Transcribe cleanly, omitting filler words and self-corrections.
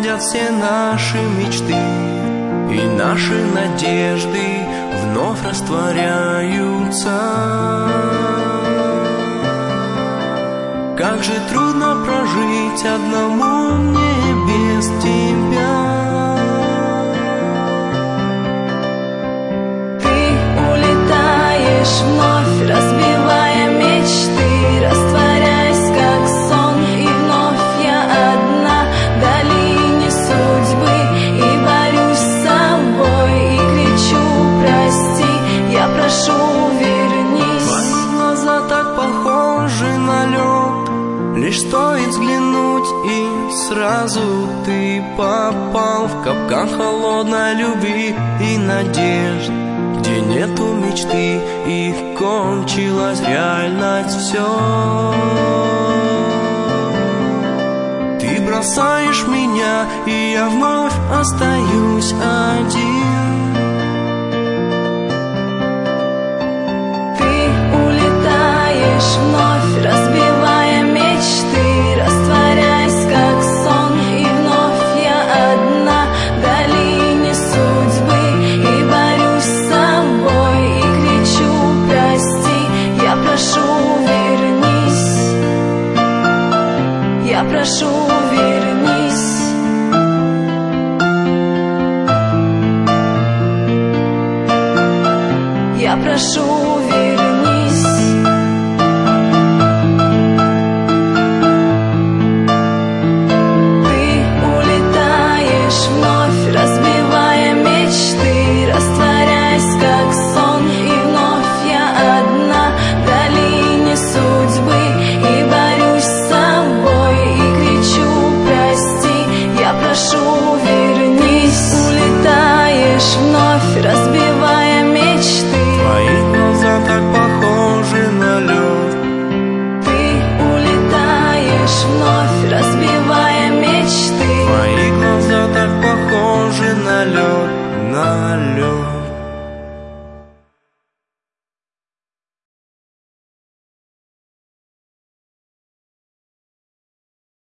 уходят все наши мечты, и наши надежды вновь растворяются. Как же трудно прожить одному мне без тебя. Ты улетаешь вновь, разбивая мечты, растворяясь как сон, и вновь я одна в долине судьбы, и борюсь с собой, и кричу: прости, я прошу, вернись. Твои глаза так похожи на лед, лишь стоит взглянуть, и сразу ты попал в капкан холодной любви и надежд, где нету мечты, и кончилась реальность. Все, ты бросаешь меня, и я вновь остаюсь один. Ты улетаешь вновь, разбивая мечты, растворяясь как сон, и вновь я одна в долине судьбы, и борюсь с собой, и кричу: прости, я прошу, вернись. Я прошу, вернись. Я прошу, вернись. Ты улетаешь вновь, разбивая мечты, растворяясь как сон, и вновь я одна в долине судьбы, и борюсь с собой, и кричу: прости, я прошу,